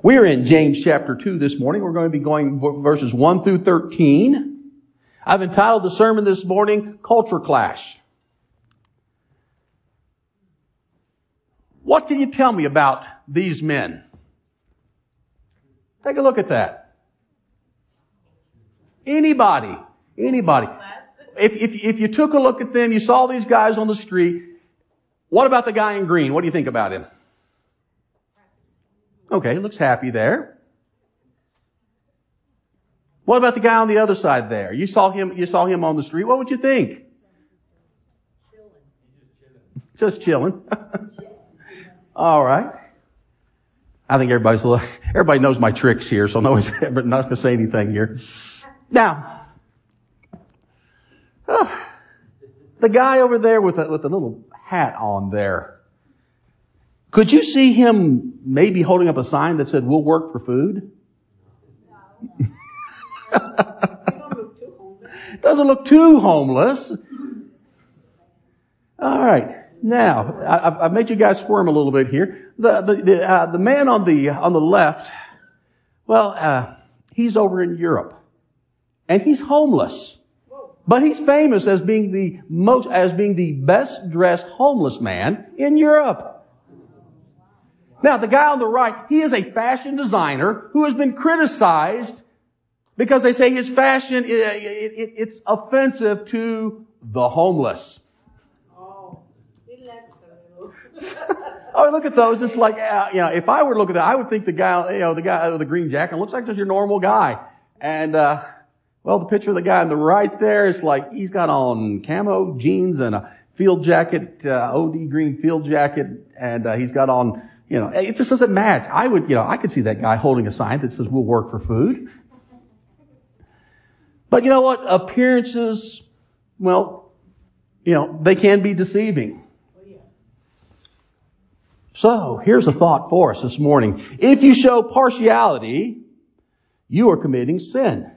We are in James chapter 2 this morning. We're going to be going verses 1 through 13. I've entitled the sermon this morning, Culture Clash. What can you tell me about these men? Take a look at that. Anybody. If you took a look at them, you saw these guys on the street, what about the guy in green? What do you think about him? Okay, looks happy there. What about the guy on the other side there? You saw him on the street. What would you think? Just chilling. All right. I think everybody knows my tricks here, so no one's ever not going to say anything here. Now, the guy over there with a little hat on there. Could you see him maybe holding up a sign that said, "We'll work for food"? Doesn't look too homeless. All right. Now, I've made you guys squirm a little bit here. The man on the left, well, he's over in Europe, and he's homeless, but he's famous as being the best dressed homeless man in Europe. Now, the guy on the right, he is a fashion designer who has been criticized because they say his fashion it's offensive to the homeless. Oh, look at those. It's like, if I were to look at that, I would think the guy with the green jacket looks like just your normal guy. And, the picture of the guy on the right there is like, he's got on camo jeans and a field jacket, OD green field jacket. And, he's got on, it just doesn't match. I could see that guy holding a sign that says, "We'll work for food." But you know what? Appearances, they can be deceiving. So, here's a thought for us this morning. If you show partiality, you are committing sin.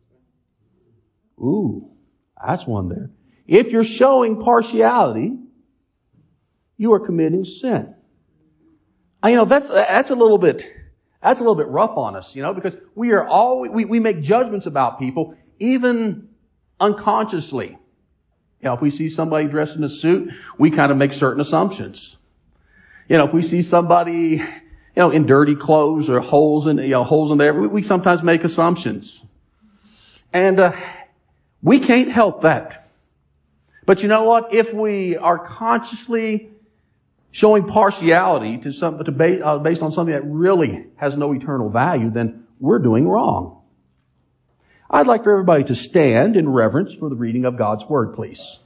Ooh, that's one there. If you're showing partiality, you are committing sin. That's a little bit rough on us, because we make judgments about people, even unconsciously. If we see somebody dressed in a suit, we kind of make certain assumptions. If we see somebody, in dirty clothes or holes in there, we sometimes make assumptions. And, we can't help that. But you know what? If we are consciously showing partiality to something based on something that really has no eternal value, then we're doing wrong. I'd like for everybody to stand in reverence for the reading of God's Word, please.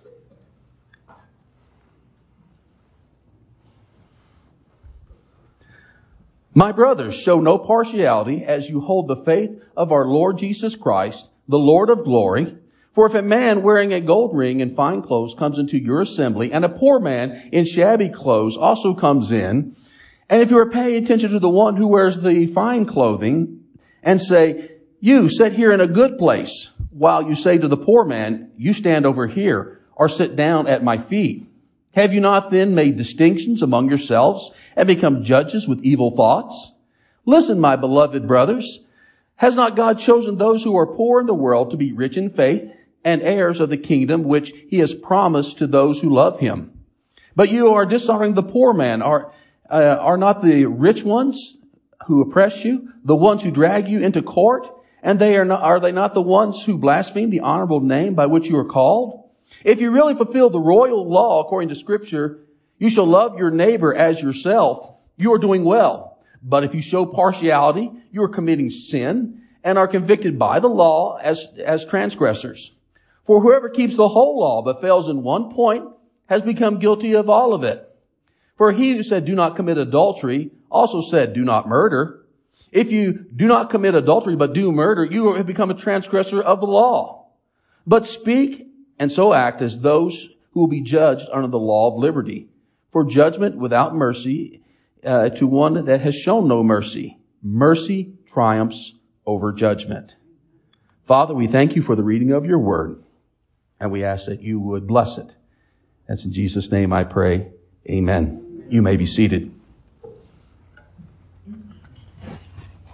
My brothers, show no partiality as you hold the faith of our Lord Jesus Christ, the Lord of glory. For if a man wearing a gold ring and fine clothes comes into your assembly, and a poor man in shabby clothes also comes in, and if you are paying attention to the one who wears the fine clothing, and say, "You sit here in a good place," while you say to the poor man, "You stand over here," or "Sit down at my feet," have you not then made distinctions among yourselves and become judges with evil thoughts? Listen, my beloved brothers, has not God chosen those who are poor in the world to be rich in faith and heirs of the kingdom which he has promised to those who love him? But you are dishonoring the poor man. Are not the rich ones who oppress you, the ones who drag you into court? And are they not the ones who blaspheme the honorable name by which you are called? If you really fulfill the royal law according to Scripture, you shall love your neighbor as yourself. You are doing well. But if you show partiality, you are committing sin and are convicted by the law as transgressors. For whoever keeps the whole law but fails in one point has become guilty of all of it. For he who said, "Do not commit adultery," also said, "Do not murder." If you do not commit adultery but do murder, you have become a transgressor of the law. But speak and so act as those who will be judged under the law of liberty. For judgment without mercy to one that has shown no mercy. Mercy triumphs over judgment. Father, we thank you for the reading of your word, and we ask that you would bless it. That's in Jesus' name I pray. Amen. You may be seated.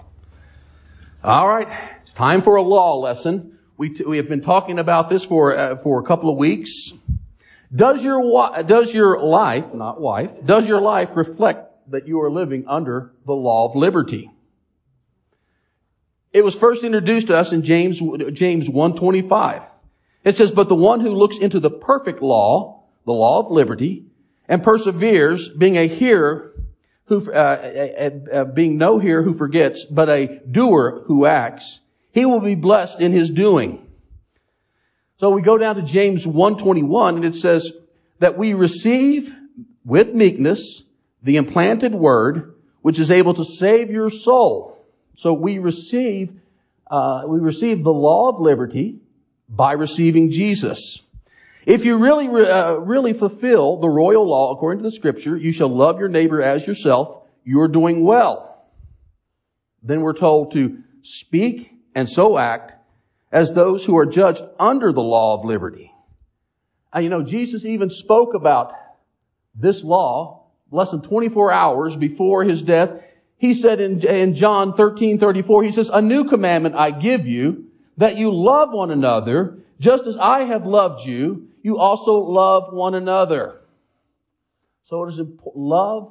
All right. It's time for a law lesson. We have been talking about this for a couple of weeks. Does your life reflect that you are living under the law of liberty? It was first introduced to us in James 1:25. It says, "But the one who looks into the perfect law, the law of liberty, and perseveres, being a hearer being no hearer who forgets, but a doer who acts, he will be blessed in his doing." So we go down to James 1:21, and it says that we receive with meekness the implanted word, which is able to save your soul. So we receive the law of liberty by receiving Jesus. If you really fulfill the royal law according to the scripture, you shall love your neighbor as yourself, you're doing well. Then we're told to speak and so act as those who are judged under the law of liberty. And Jesus even spoke about this law less than 24 hours before his death. He said in John 13:34, he says, "A new commandment I give you, that you love one another, just as I have loved you, you also love one another." So it is love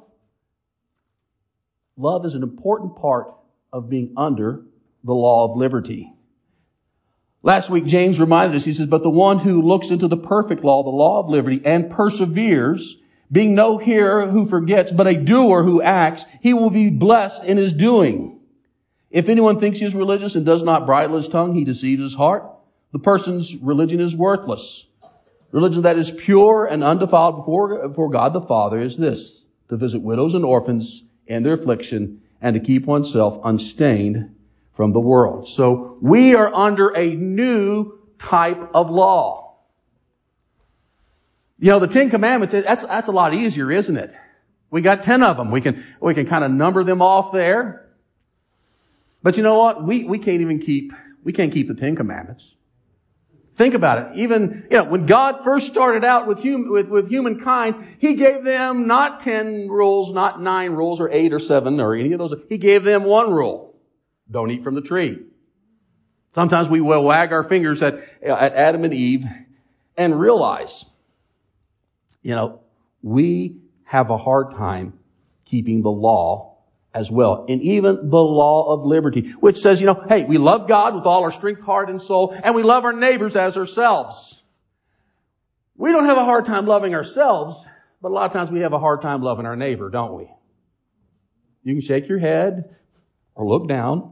is an important part of being under the law of liberty. Last week, James reminded us, he says, "But the one who looks into the perfect law, the law of liberty, and perseveres, being no hearer who forgets, but a doer who acts, he will be blessed in his doing. If anyone thinks he is religious and does not bridle his tongue, he deceives his heart. The person's religion is worthless. Religion that is pure and undefiled before God the Father is this, to visit widows and orphans in their affliction and to keep oneself unstained from the world." So we are under a new type of law. The 10 Commandments, that's a lot easier, isn't it? We got 10 of them. We can kind of number them off there. But you know what? We can't keep the 10 Commandments. Think about it. Even, when God first started out with humankind, He gave them not 10 rules, not 9 rules, or 8 or 7 or any of those. He gave them one rule. Don't eat from the tree. Sometimes we will wag our fingers at Adam and Eve and realize, we have a hard time keeping the law as well. And even the law of liberty, which says, hey, we love God with all our strength, heart, and soul, and we love our neighbors as ourselves. We don't have a hard time loving ourselves, but a lot of times we have a hard time loving our neighbor, don't we? You can shake your head or look down.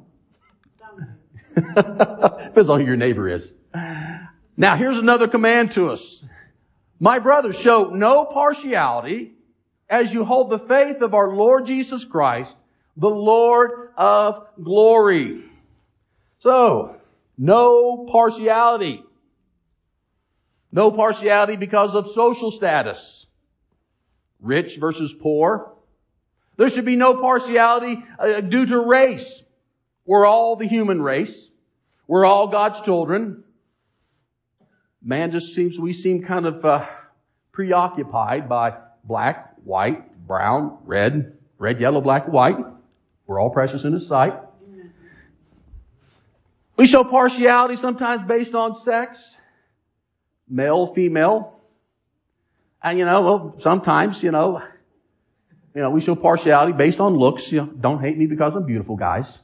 Depends on who your neighbor is. Now, here's another command to us. "My brothers, show no partiality as you hold the faith of our Lord Jesus Christ, the Lord of glory." So, no partiality. No partiality because of social status. Rich versus poor. There should be no partiality due to race. We're all the human race. We're all God's children. We seem kind of preoccupied by black, white, brown, red, yellow, black, white. We're all precious in His sight. We show partiality sometimes based on sex, male, female. And sometimes, we show partiality based on looks. Don't hate me because I'm beautiful, guys.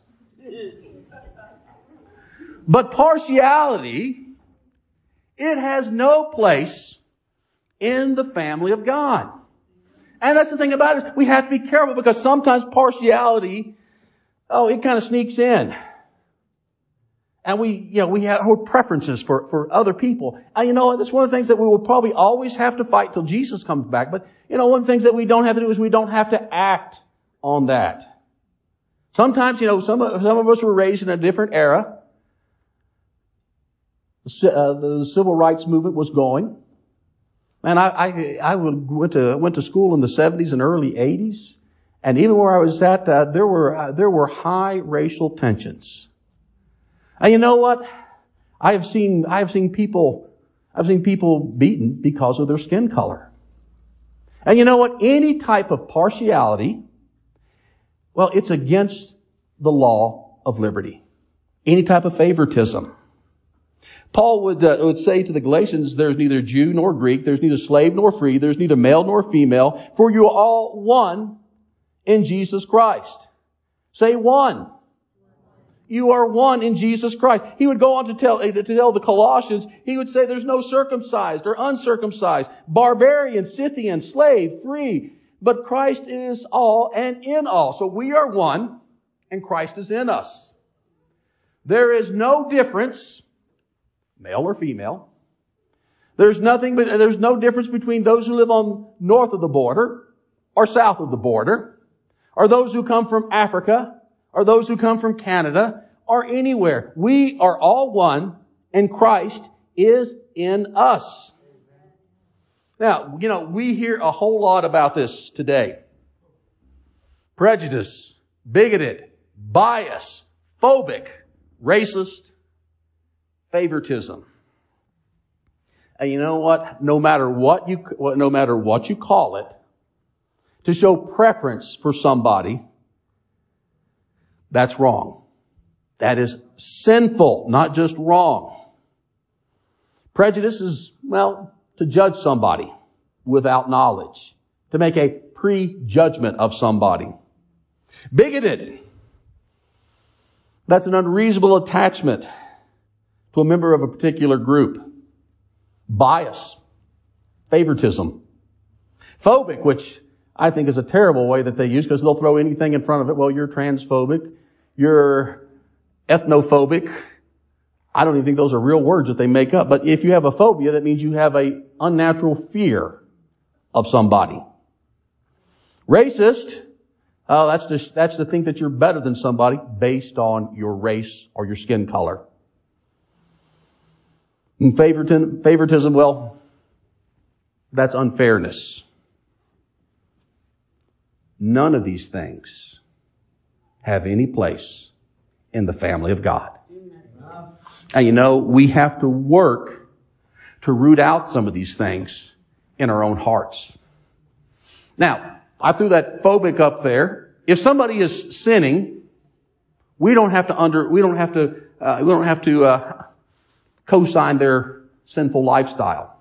But partiality, it has no place in the family of God. And that's the thing about it. We have to be careful because sometimes partiality, it kind of sneaks in. And we have preferences for other people. And that's one of the things that we will probably always have to fight till Jesus comes back. But, one of the things that we don't have to do is we don't have to act on that. Sometimes, some of us were raised in a different era. The civil rights movement was going. And I went to school in the 70s and early 80s. And even where I was at, there were high racial tensions. And you know what? I have seen people beaten because of their skin color. And you know what? Any type of partiality, well, it's against the law of liberty. any type of favoritism. Paul would say to the Galatians, there's neither Jew nor Greek, there's neither slave nor free, there's neither male nor female, for you are all one in Jesus Christ. Say one. You are one in Jesus Christ. He would go on to tell the Colossians, he would say there's no circumcised or uncircumcised, barbarian, Scythian, slave, free, but Christ is all and in all. So we are one and Christ is in us. There is no difference, male or female. There's no difference between those who live on north of the border or south of the border, or those who come from Africa, or those who come from Canada, or anywhere. We are all one, and Christ is in us. Now, we hear a whole lot about this today. Prejudice, bigoted, bias, phobic, racist, favoritism. And you know what? No matter what you call it, to show preference for somebody, that's wrong. That is sinful, not just wrong. Prejudice is, to judge somebody without knowledge, to make a prejudgment of somebody. Bigoted, that's an unreasonable attachment to a member of a particular group. Bias, favoritism. Phobic, which I think is a terrible way that they use, because they'll throw anything in front of it. Well, you're transphobic, you're ethnophobic. I don't even think those are real words that they make up. But if you have a phobia, that means you have a unnatural fear of somebody. Racist, that's to think that you're better than somebody based on your race or your skin color. And favoritism, that's unfairness. None of these things have any place in the family of God. And we have to work to root out some of these things in our own hearts. Now, I threw that phobic up there. If somebody is sinning, we don't have to co-sign their sinful lifestyle.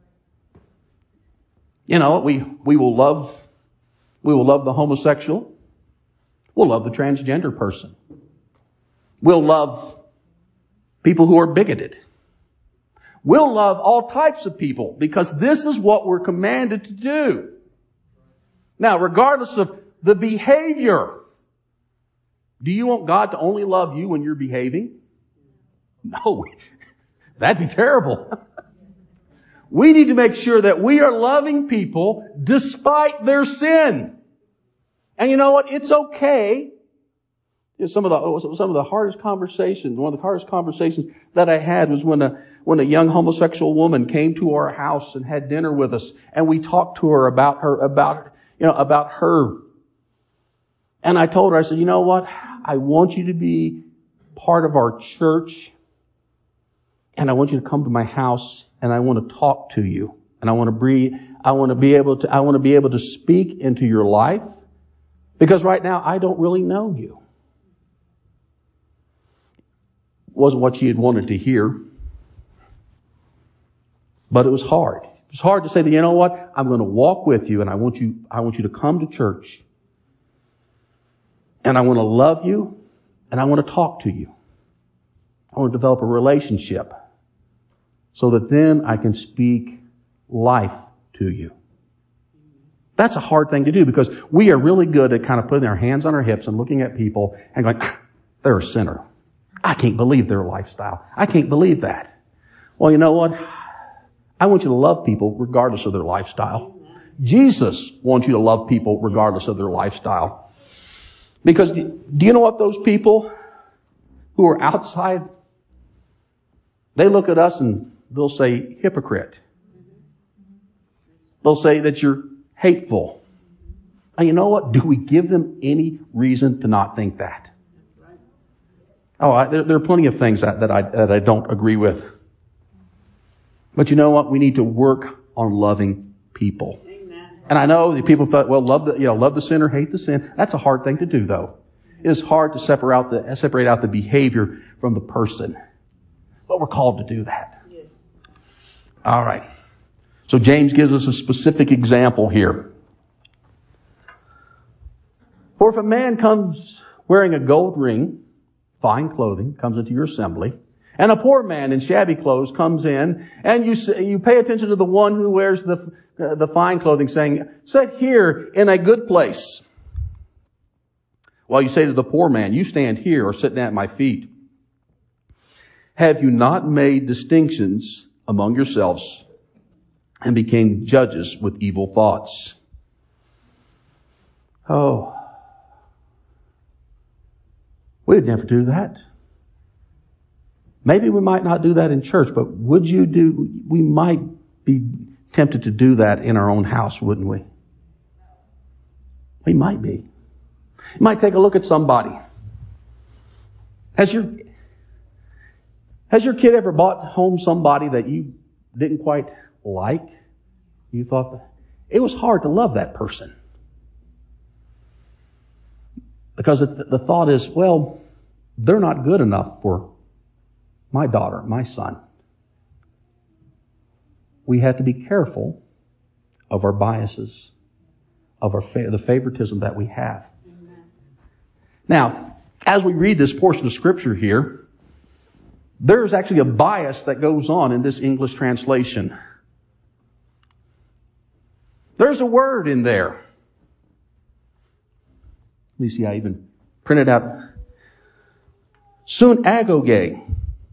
We will love the homosexual. We'll love the transgender person. We'll love people who are bigoted. We'll love all types of people because this is what we're commanded to do. Now, regardless of the behavior, do you want God to only love you when you're behaving? No, that'd be terrible. We need to make sure that we are loving people despite their sin. And you know what? It's okay. Some of the hardest conversations, one of the hardest conversations that I had was when a young homosexual woman came to our house and had dinner with us, and we talked to her about her. And I told her, I said, you know what? I want you to be part of our church, and I want you to come to my house, and I want to talk to you, and I want to be able to speak into your life, because right now I don't really know you. Wasn't what she had wanted to hear, but it was hard. It was hard to say that, you know what? I'm going to walk with you, and I want you to come to church, and I want to love you, and I want to talk to you. I want to develop a relationship so that then I can speak life to you. That's a hard thing to do because we are really good at kind of putting our hands on our hips and looking at people and going, they're a sinner. I can't believe their lifestyle. I can't believe that. Well, you know what? I want you to love people regardless of their lifestyle. Jesus wants you to love people regardless of their lifestyle. Because do you know what those people who are outside, they look at us and they'll say hypocrite. They'll say that you're hateful. And you know what? Do we give them any reason to not think that? Oh, there are plenty of things that I don't agree with. But you know what? We need to work on loving people. Amen. And I know that people thought, well, love the sinner, hate the sin. That's a hard thing to do, though. It is hard to separate out the behavior from the person. But we're called to do that. Yes. All right. So James gives us a specific example here. For if a man comes wearing a gold ring, fine clothing, comes into your assembly, and a poor man in shabby clothes comes in, and you pay attention to the one who wears the fine clothing, saying, "Sit here in a good place." While you say to the poor man, "You stand here or sit down at my feet." Have you not made distinctions among yourselves and became judges with evil thoughts? Oh, we'd never do that. Maybe we might not do that in church, but we might be tempted to do that in our own house, wouldn't we? We might be. You might take a look at somebody. Has your kid ever brought home somebody that you didn't quite like? You thought it was hard to love that person. Because the thought is, well, they're not good enough for my daughter, my son. We have to be careful of our biases, of the favoritism that we have. Amen. Now, as we read this portion of Scripture here, there's actually a bias that goes on in this English translation. There's a word in there. Let me see, I even printed out. Synagoge.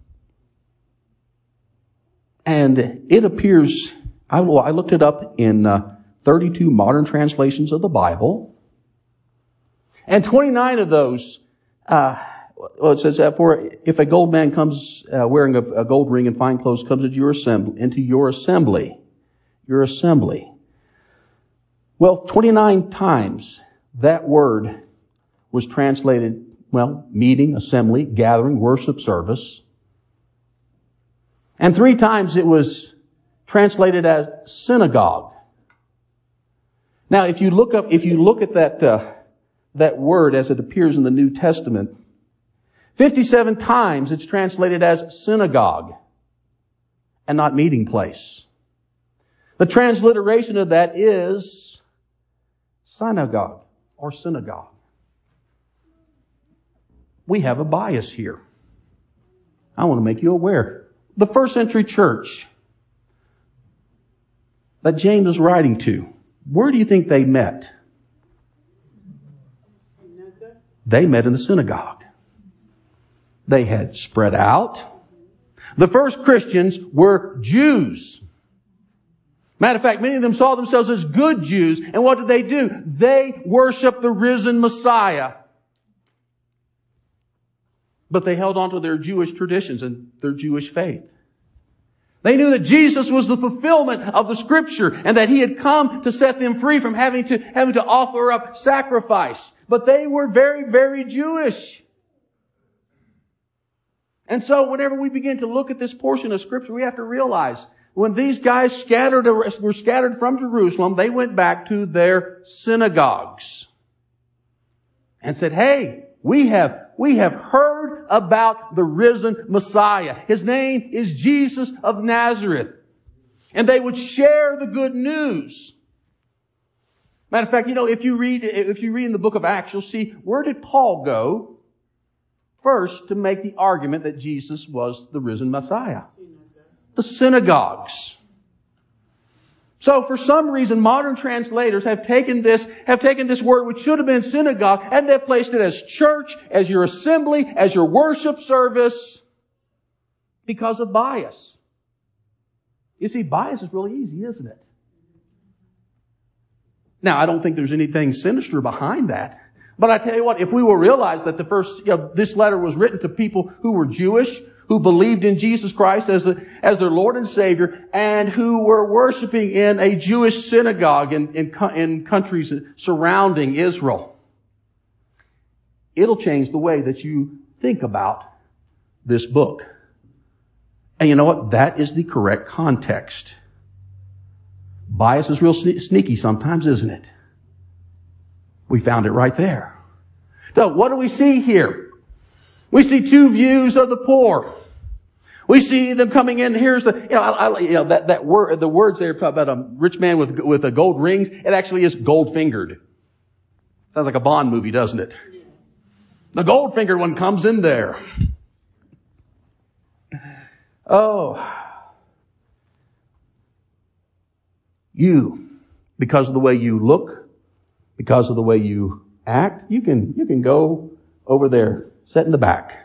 And it appears, I looked it up in 32 modern translations of the Bible. And 29 of those, it says, for if a gold man comes wearing a gold ring and fine clothes comes into your assembly. Well, 29 times that word was translated, meeting, assembly, gathering, worship, service. And 3 times it was translated as synagogue. Now, if you look at that word as it appears in the New Testament, 57 times it's translated as synagogue and not meeting place. The transliteration of that is synagogue or synagogue. We have a bias here. I want to make you aware. The first century church that James is writing to, where do you think they met? They met in the synagogue. They had spread out. The first Christians were Jews. Matter of fact, many of them saw themselves as good Jews. And what did they do? They worshiped the risen Messiah. But they held on to their Jewish traditions and their Jewish faith. They knew that Jesus was the fulfillment of the Scripture and that He had come to set them free from having to offer up sacrifice. But they were very, very Jewish. And so whenever we begin to look at this portion of Scripture, we have to realize when these guys were scattered from Jerusalem, they went back to their synagogues and said, "Hey, we have heard about the risen Messiah. His name is Jesus of Nazareth." And they would share the good news. Matter of fact, if you read in the book of Acts, you'll see, where did Paul go first to make the argument that Jesus was the risen Messiah? The synagogues. So for some reason, modern translators have taken this word which should have been synagogue, and they've placed it as church, as your assembly, as your worship service, because of bias. You see, bias is really easy, isn't it? Now, I don't think there's anything sinister behind that. But I tell you what, if we will realize that this letter was written to people who were Jewish, who believed in Jesus Christ as their Lord and Savior, and who were worshiping in a Jewish synagogue in countries surrounding Israel, it'll change the way that you think about this book. And you know what? That is the correct context. Bias is real sneaky sometimes, isn't it? We found it right there. So what do we see here? We see two views of the poor. We see them coming in. Here's the, that word, the words there about a rich man with a gold rings. It actually is gold fingered. Sounds like a Bond movie, doesn't it? The gold fingered one comes in there. Oh. You, because of the way you look, because of the way you act, you can go over there, sit in the back.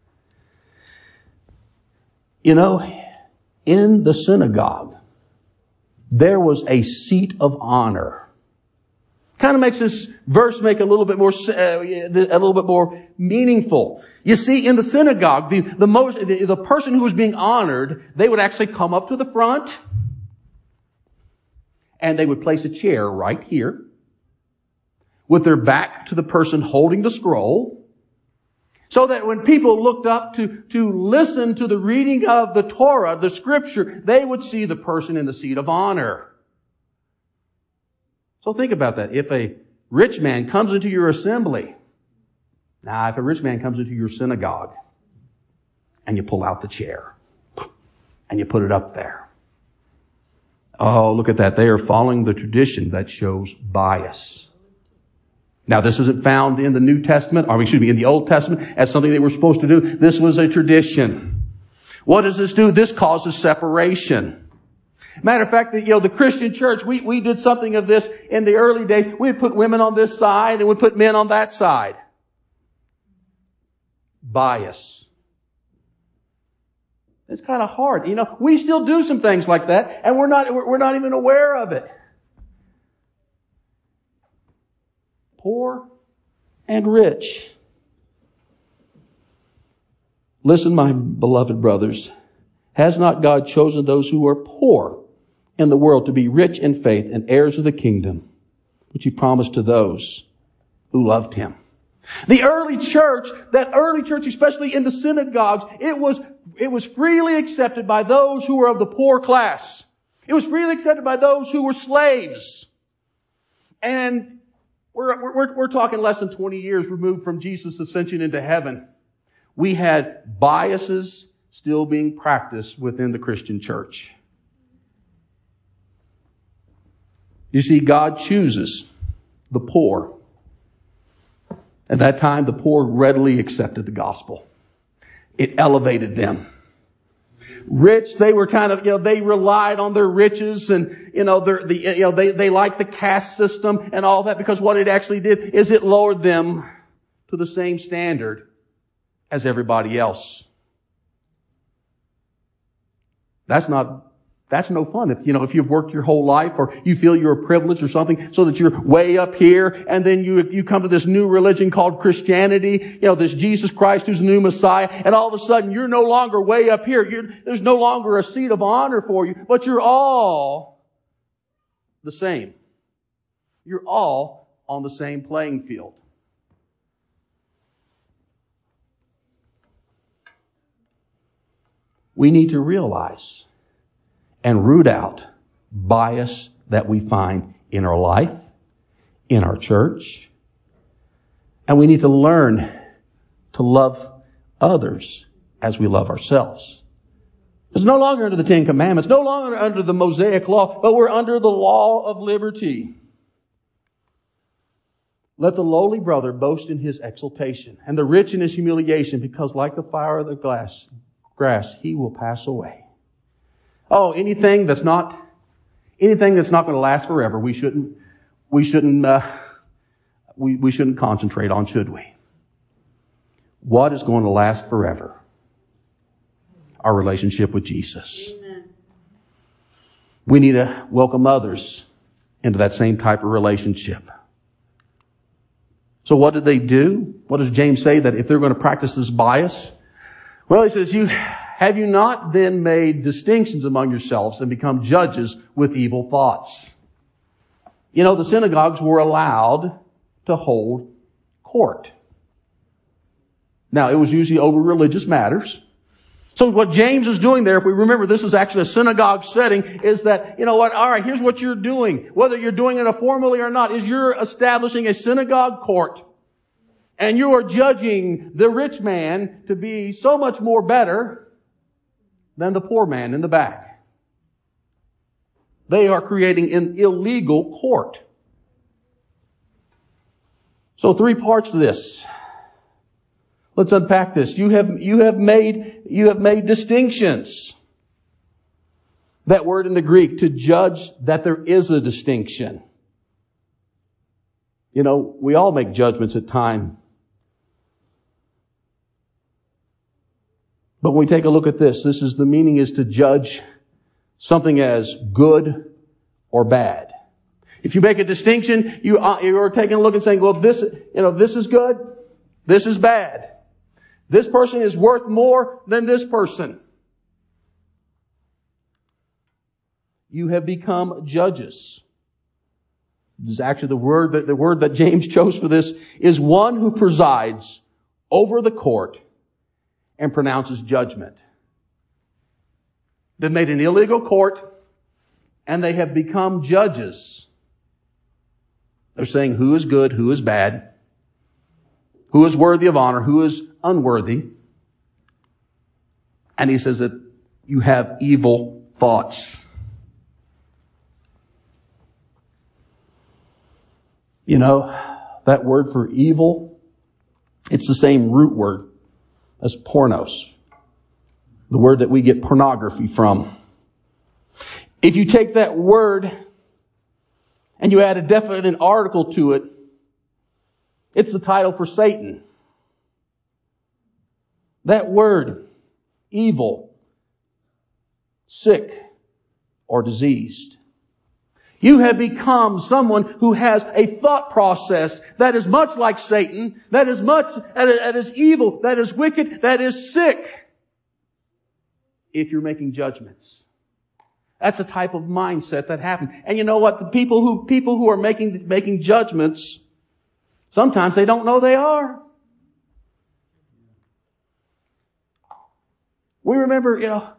You know, in the synagogue, there was a seat of honor. Kind of makes this verse make a little bit more meaningful. You see, in the synagogue, the person who was being honored, they would actually come up to the front, and they would place a chair right here, with their back to the person holding the scroll, so that when people looked up to listen to the reading of the Torah, the scripture, they would see the person in the seat of honor. So think about that. If a rich man comes into your assembly, if a rich man comes into your synagogue, and you pull out the chair, and you put it up there. Oh, look at that. They are following the tradition that shows bias. Now, this isn't found in the New Testament, in the Old Testament as something they were supposed to do. This was a tradition. What does this do? This causes separation. Matter of fact, the Christian church, we did something of this in the early days. We'd put women on this side and we'd put men on that side. Bias. It's kind of hard. We still do some things like that, and we're not even aware of it. Poor and rich. Listen, my beloved brothers. Has not God chosen those who are poor in the world to be rich in faith and heirs of the kingdom, which He promised to those who loved Him? The early church, especially in the synagogues, it was freely accepted by those who were of the poor class. It was freely accepted by those who were slaves. And we're talking less than 20 years removed from Jesus' ascension into heaven. We had biases still being practiced within the Christian church. You see, God chooses the poor. At that time, the poor readily accepted the gospel. It elevated them. Rich, they were they relied on their riches, and they liked the caste system and all that, because what it actually did is it lowered them to the same standard as everybody else. That's no fun. If you've worked your whole life, or you feel you're privileged or something, so that you're way up here, and then you come to this new religion called Christianity, this Jesus Christ who's the new Messiah, and all of a sudden you're no longer way up here. There's no longer a seat of honor for you, but you're all the same. You're all on the same playing field. We need to realize and root out bias that we find in our life, in our church. And we need to learn to love others as we love ourselves. It's no longer under the Ten Commandments, no longer under the Mosaic law, but we're under the law of liberty. Let the lowly brother boast in his exaltation, and the rich in his humiliation, because like the fire of the grass, he will pass away. Oh, anything that's not going to last forever, we shouldn't concentrate on, should we? What is going to last forever? Our relationship with Jesus. Amen. We need to welcome others into that same type of relationship. So what did they do? What does James say that if they're going to practice this bias? Well, he says, have you not then made distinctions among yourselves and become judges with evil thoughts? The synagogues were allowed to hold court. Now, it was usually over religious matters. So what James is doing there, if we remember this is actually a synagogue setting, is that, all right, here's what you're doing. Whether you're doing it formally or not, is you're establishing a synagogue court. and you are judging the rich man to be so much more better than the poor man in the back. They are creating an illegal court. So 3 parts to this. Let's unpack this. You have made distinctions. That word in the Greek, to judge, that there is a distinction. You know, we all make judgments at times. But when we take a look at this, the meaning is to judge something as good or bad. If you make a distinction, you are taking a look and saying, well, this is good, this is bad. This person is worth more than this person. You have become judges. This is actually the word that James chose for this is one who presides over the court and pronounces judgment. They've made an illegal court and they have become judges. They're saying who is good, who is bad, who is worthy of honor, who is unworthy. And he says that you have evil thoughts. You know, that word for evil, it's the same root word as pornos, the word that we get pornography from. If you take that word and you add a definite article to it, it's the title for Satan. That word, evil, sick, or diseased. You have become someone who has a thought process that is much like Satan, that is evil, that is wicked, that is sick. If you're making judgments. That's a type of mindset that happens. And you know what? The people who are making judgments, sometimes they don't know they are. We remember,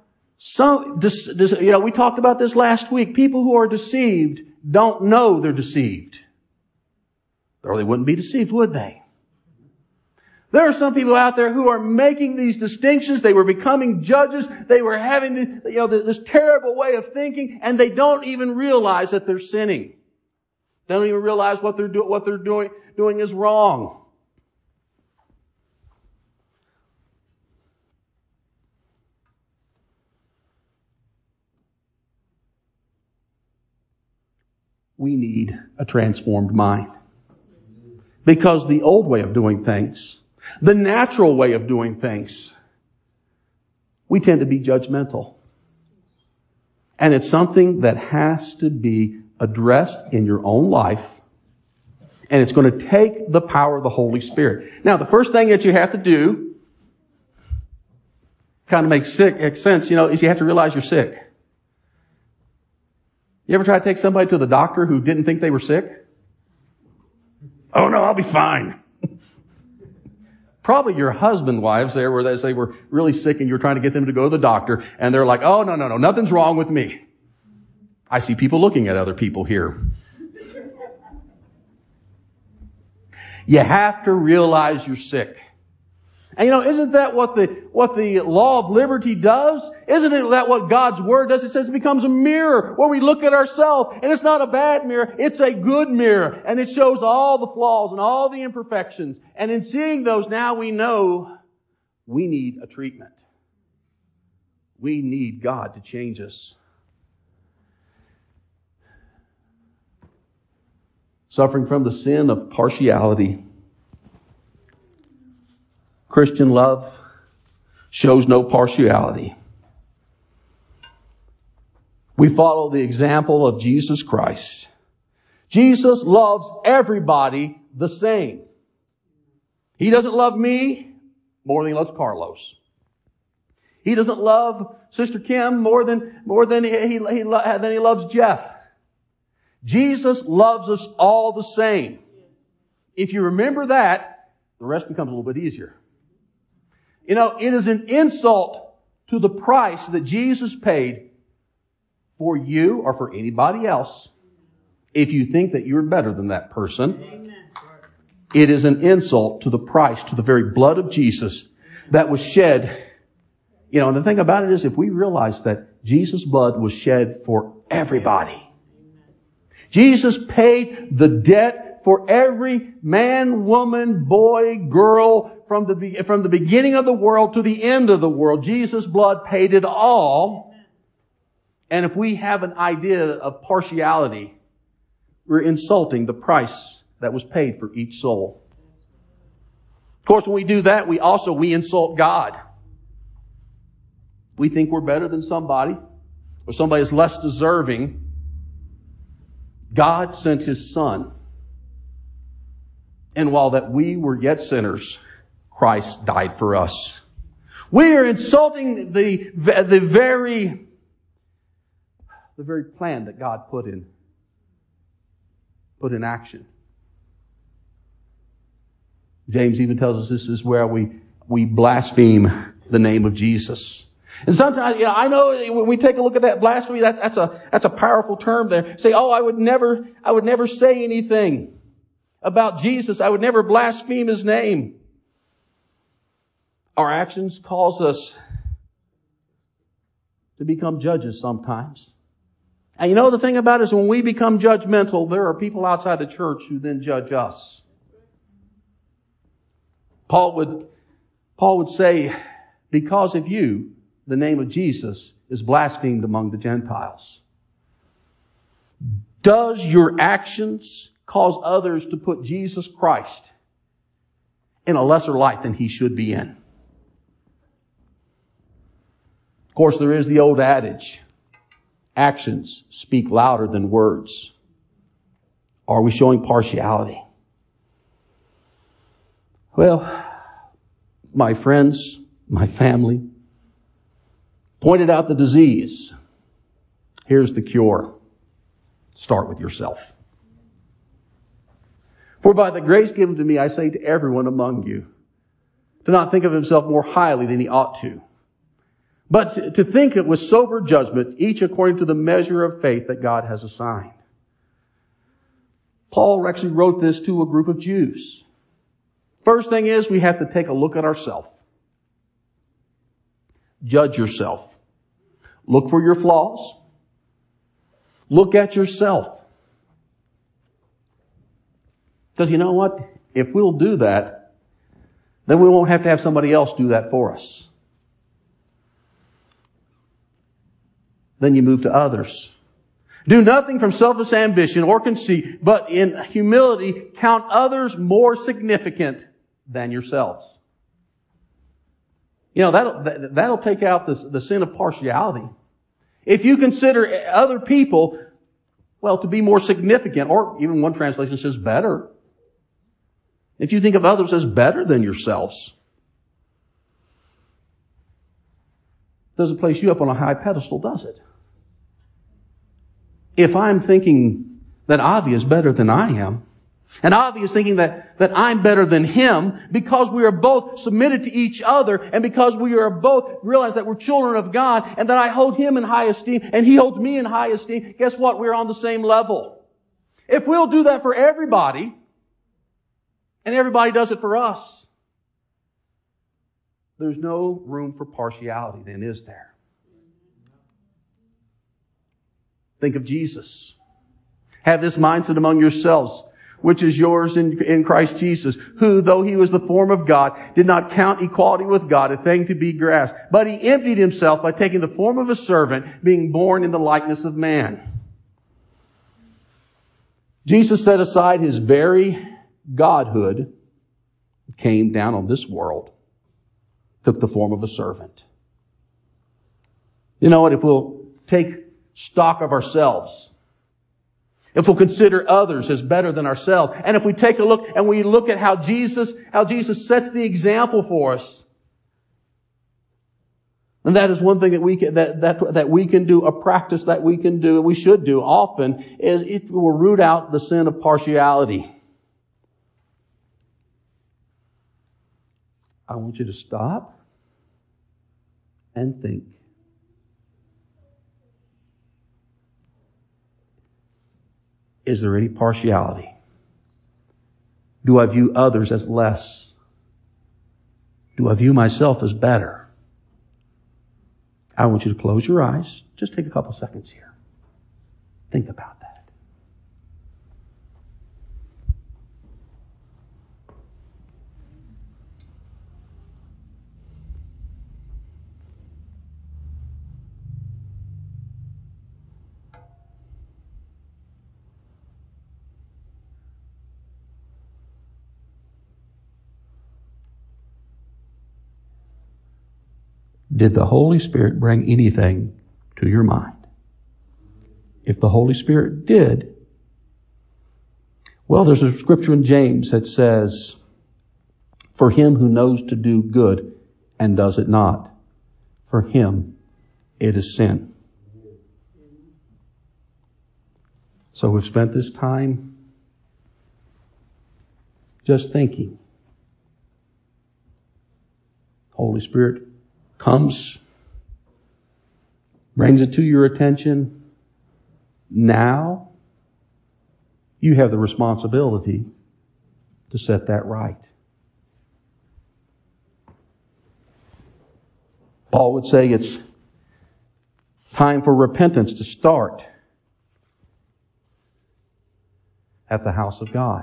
we talked about this last week. People who are deceived don't know they're deceived. Or they wouldn't be deceived, would they? There are some people out there who are making these distinctions. They were becoming judges. They were having this terrible way of thinking, and they don't even realize that they're sinning. They don't even realize what they're doing is wrong. We need a transformed mind. Because the old way of doing things, the natural way of doing things, we tend to be judgmental. And it's something that has to be addressed in your own life. And it's going to take the power of the Holy Spirit. Now, the first thing that you have to do, kind of makes sense, is you have to realize you're sick. You ever try to take somebody to the doctor who didn't think they were sick? Oh no, I'll be fine. Probably your husband, wives there, where they were really sick and you're trying to get them to go to the doctor and they're like, oh no, nothing's wrong with me. I see people looking at other people here. You have to realize you're sick. And isn't that what the law of liberty does? Isn't it that what God's Word does? It says it becomes a mirror where we look at ourselves, and it's not a bad mirror, it's a good mirror, and it shows all the flaws and all the imperfections. And in seeing those, now we know we need a treatment. We need God to change us. Suffering from the sin of partiality. Christian love shows no partiality. We follow the example of Jesus Christ. Jesus loves everybody the same. He doesn't love me more than he loves Carlos. He doesn't love Sister Kim more than he loves Jeff. Jesus loves us all the same. If you remember that, the rest becomes a little bit easier. It is an insult to the price that Jesus paid for you or for anybody else if you think that you're better than that person. Amen. It is an insult to the price, to the very blood of Jesus that was shed. You know, and the thing about it is, if we realize that Jesus' blood was shed for everybody. Jesus paid the debt for every man, woman, boy, girl, from the beginning of the world to the end of the world. Jesus' blood paid it all. And if we have an idea of partiality, we're insulting the price that was paid for each soul. Of course, when we do that, we insult God. We think we're better than somebody, or somebody is less deserving. God sent His Son. And while that we were yet sinners, Christ died for us. We are insulting the very plan that God put in action. James even tells us this is where we blaspheme the name of Jesus. And sometimes, you know, I know when we take a look at that blasphemy, that's a powerful term there. Say, oh, I would never say anything about Jesus. I would never blaspheme His name. Our actions cause us to become judges sometimes. And you know, the thing about it is when we become judgmental, there are people outside the church who then judge us. Paul would say, because of you, the name of Jesus is blasphemed among the Gentiles. Does your actions cause others to put Jesus Christ in a lesser light than He should be in? Of course, there is the old adage, actions speak louder than words. Are we showing partiality? Well, my friends, my family, pointed out the disease. Here's the cure. Start with yourself. For by the grace given to me, I say to everyone among you, to not think of himself more highly than he ought to, but to think it with sober judgment, each according to the measure of faith that God has assigned. Paul actually wrote this to a group of Jews. First thing is, we have to take a look at ourselves. Judge yourself. Look for your flaws. Look at yourself. Because you know what? If we'll do that, then we won't have to have somebody else do that for us. Then you move to others. Do nothing from selfish ambition or conceit, but in humility count others more significant than yourselves. You know, that'll take out the sin of partiality. If you consider other people, well, to be more significant, or even one translation says better. If you think of others as better than yourselves, doesn't place you up on a high pedestal, does it? If I'm thinking that Avi is better than I am, and Avi is thinking that I'm better than him, because we are both submitted to each other, and because we are both realize that we're children of God, and that I hold him in high esteem, and he holds me in high esteem, guess what? We're on the same level. If we'll do that for everybody, and everybody does it for us, there's no room for partiality then, is there? Think of Jesus. Have this mindset among yourselves, which is yours in Christ Jesus, who, though he was the form of God, did not count equality with God a thing to be grasped, but he emptied himself by taking the form of a servant, being born in the likeness of man. Jesus set aside his very godhood, came down on this world, took the form of a servant. You know what? If we'll take stock of ourselves, if we'll consider others as better than ourselves, and if we take a look and we look at how Jesus sets the example for us, and that is one thing that we can do, a practice that we can do, and we should do often, is it will root out the sin of partiality. I want you to stop and think. Is there any partiality Do I view others as less? Do I view myself as better? I want you to close your eyes. Just take a couple seconds here. Think about that. Did the Holy Spirit bring anything to your mind? If the Holy Spirit did, well, there's a scripture in James that says, for him who knows to do good and does it not, for him it is sin. So we've spent this time just thinking. Holy Spirit comes, brings it to your attention. Now, you have the responsibility to set that right. Paul would say it's time for repentance to start at the house of God.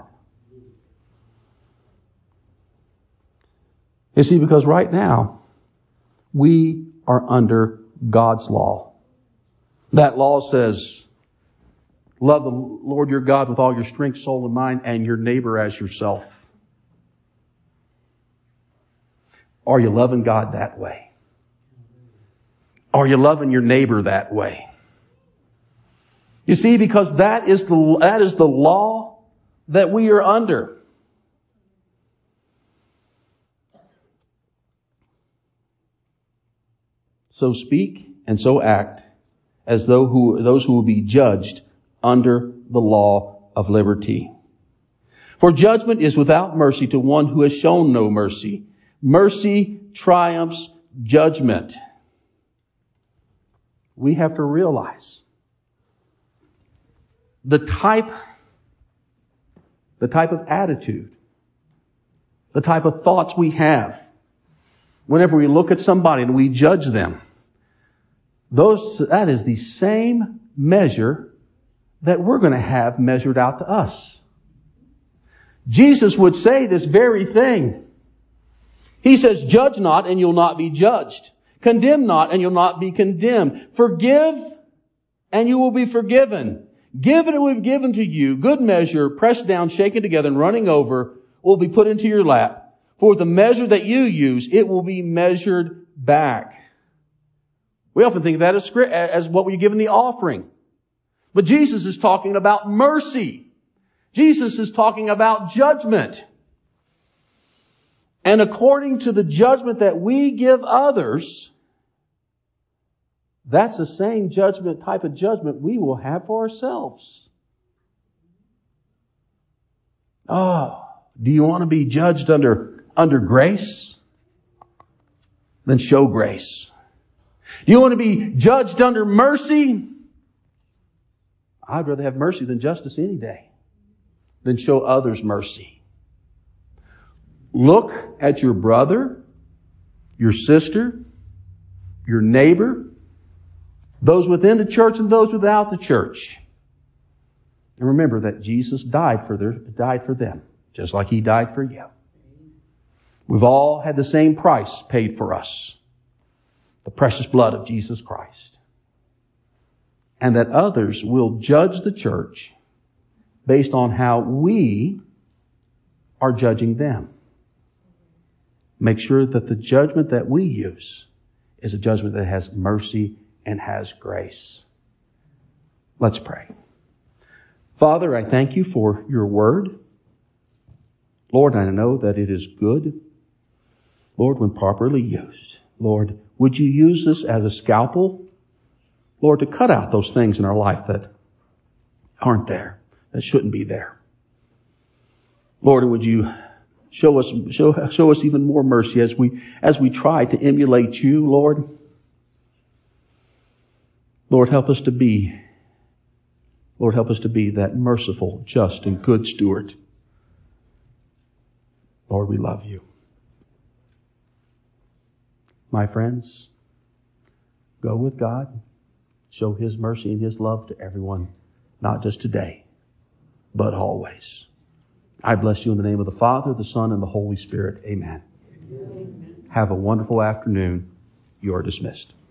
You see, because right now, we are under God's law. That law says, love the Lord your God with all your strength, soul, and mind, and your neighbor as yourself. Are you loving God that way? Are you loving your neighbor that way? You see, because that is the law that we are under. So speak and so act as though those who will be judged under the law of liberty. For judgment is without mercy to one who has shown no mercy. Mercy triumphs judgment. We have to realize the type of attitude, the type of thoughts we have whenever we look at somebody and we judge them. That is the same measure that we're going to have measured out to us. Jesus would say this very thing. He says, judge not and you'll not be judged. Condemn not and you'll not be condemned. Forgive and you will be forgiven. Give and it will be given to you. Good measure, pressed down, shaken together and running over will be put into your lap. For the measure that you use, it will be measured back. We often think of that as what we give in the offering. But Jesus is talking about mercy. Jesus is talking about judgment. And according to the judgment that we give others, that's the same type of judgment we will have for ourselves. Oh, do you want to be judged under grace? Then show grace. Do you want to be judged under mercy? I'd rather have mercy than justice any day. Then show others mercy. Look at your brother, your sister, your neighbor, those within the church and those without the church. And remember that Jesus died for them, just like He died for you. We've all had the same price paid for us. The precious blood of Jesus Christ. And that others will judge the church based on how we are judging them. Make sure that the judgment that we use is a judgment that has mercy and has grace. Let's pray. Father, I thank you for your word. Lord, I know that it is good. Lord, when properly used. Lord, would you use this as a scalpel, Lord, to cut out those things in our life that aren't there, that shouldn't be there. Lord, would you show us even more mercy as we try to emulate you, Lord. Lord, help us to be that merciful, just, and good steward Lord, we love you. My friends, go with God. Show His mercy and His love to everyone, not just today, but always. I bless you in the name of the Father, the Son, and the Holy Spirit. Amen. Amen. Have a wonderful afternoon. You are dismissed.